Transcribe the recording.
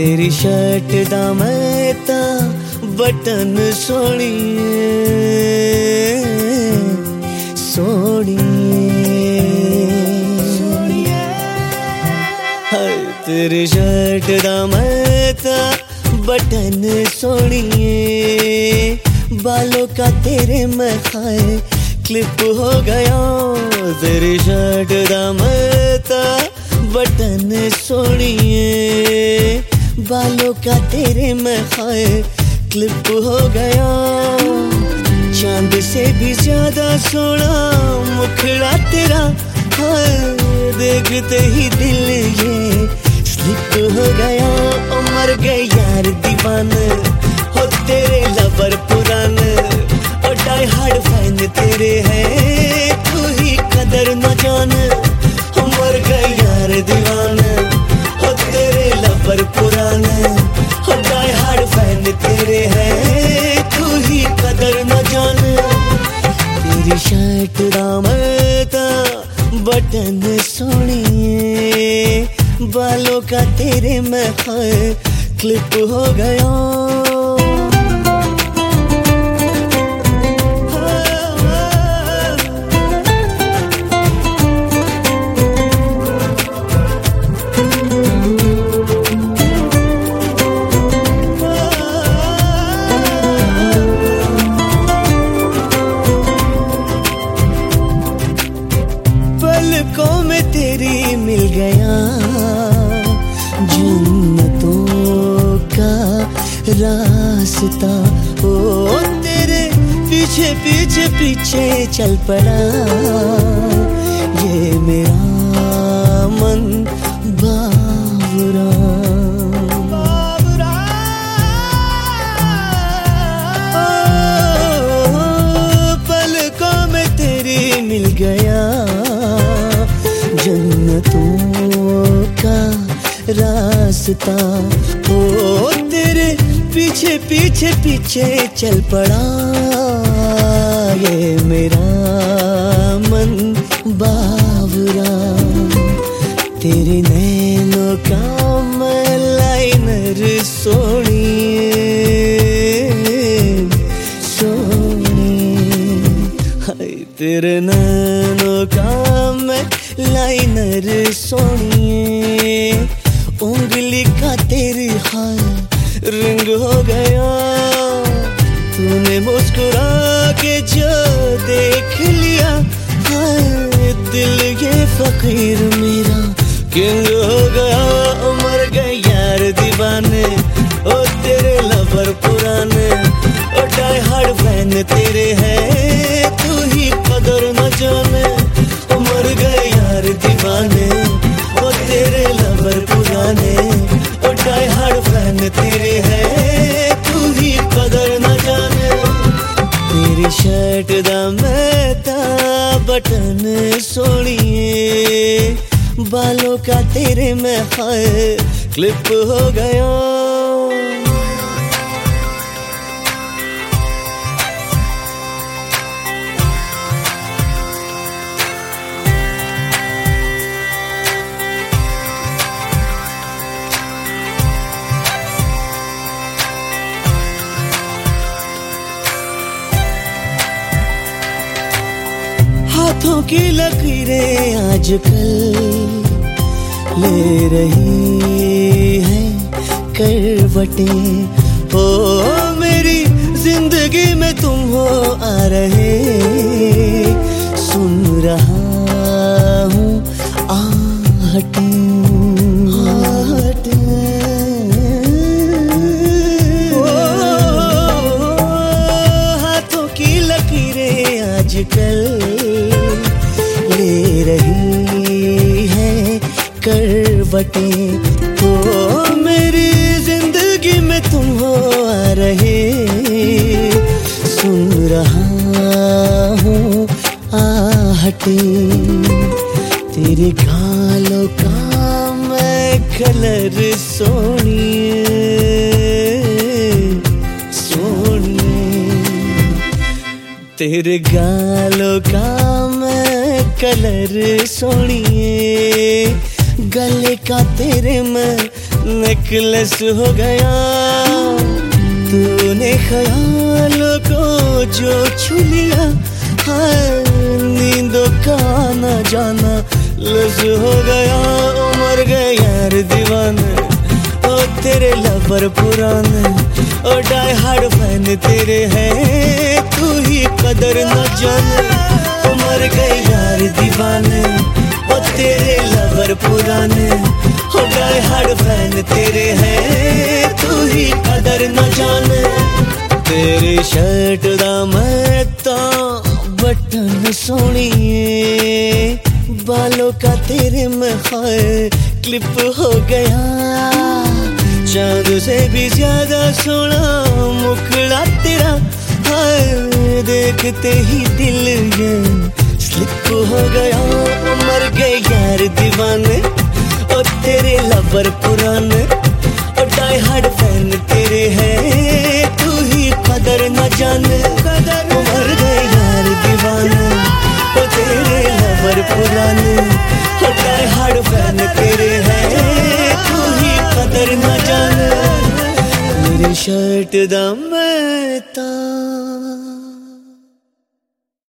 तेरी शर्ट दा मैं तां बटन सोहणीए सोहणीए हाय तेरी शर्ट दा मैं तां बटन सोहणीए बालों का तेरे मैं खाए क्लिप हो गया तेरी शर्ट दा मैं तां बटन सोहणीए बालों का तेरे मैं खाए क्लिप हो गया चांद से भी ज्यादा सोना मुखड़ा तेरा देखते ही दिल ये स्लिप हो गया ओ मर गए यार दीवाने हो तेरे लवर पुराने ओ डाई हार्ड फैन तेरे है तू ही कदर न जाने हो मर गए यार दीवाने हो तेरे लवर पुराने हो डाई हार्ड फैन तेरे है तू ही कदर न जाने तेरी शर्ट दा मैं तां बटन सोहणीए बालों का तेरे मैं खाए क्लिप हो गया पलकों में तेरी मिल गया जन्नतों का रास्ता ओ तेरे पीछे पीछे पीछे चल पड़ा ये मेरा मन बावरा पलकों में तेरी मिल गया जन्नतों का रास्ता ओ तेरे पीछे पीछे पीछे चल पड़ा ये मेरा मन बावरा तेरे नैनों का मैं लाइनर सोहणीए सोहणीए हाय तेरे नैनों का मैं लाइनर सोहणीए उंगली का तेरी हाय रिंग हो गया तूने मुस्कुरा के जो देख लिया हाय दिल ये फकीर मेरा किंग हो गया मर गए यार दीवाने ओ तेरे लवर पुराने ओ डाई हार्ड फैन तेरे है तू ही कदर न जाने मर गए यार दीवाने ओ तेरे लवर पुराने ओ डाई हार्ड फैन तेरे है तू ही कदर न जाने तेरी शर्ट दा मैं तां बटन सोहणीए बालों का तेरे मैं खाए क्लिप हो गया हाथों की लकीरें आजकल ले रही है करवटें हो मेरी जिंदगी में तुम हो आ रहे सुन रहा हूँ आहटें हाथों की लकीरें आजकल ले रही है करवटें तो मेरी जिंदगी में तुम हो आ रहे सुन रहा हूँ आहटें तेरे गालों का मैं कलर सोहणीए सोहणीए तेरे गालों का मैं कलर सोहणीए गले का तेरे मैं नेकलेस हो गया। तूने ख्यालों को जो छू लिया, नींदों का आना जाना लज हो गया। मर गए यार दीवाने, ओ तेरे लवर पुराने, ओ डाई हार्ड फैन तेरे हैं, तू ही कदर न जाने। ओ मर गए यार दीवाने, ओ तेरे लवर पुराने, ओ डाई हार्ड फैन तेरे हैं, तू ही कदर न जाने। तेरी शर्ट दा मैं बटन सोनिए, बालों का तेरे में क्लिप हो गया। चांद से भी ज्यादा सोना मुखड़ा तेरा, देखते ही दिल ये स्लिप हो गया। मर गए यार दीवाने, ओ तेरे लवर पुराने, ओ डाई हार्ड फैन तेरे हैं, तू ही कदर न जाने। मर गए यार दीवाने, ओ तेरे लवर पुराने, ओ डाई हार्ड फैन तेरे हैं, तू ही कदर न जाने। मेरी शर्ट दा मैं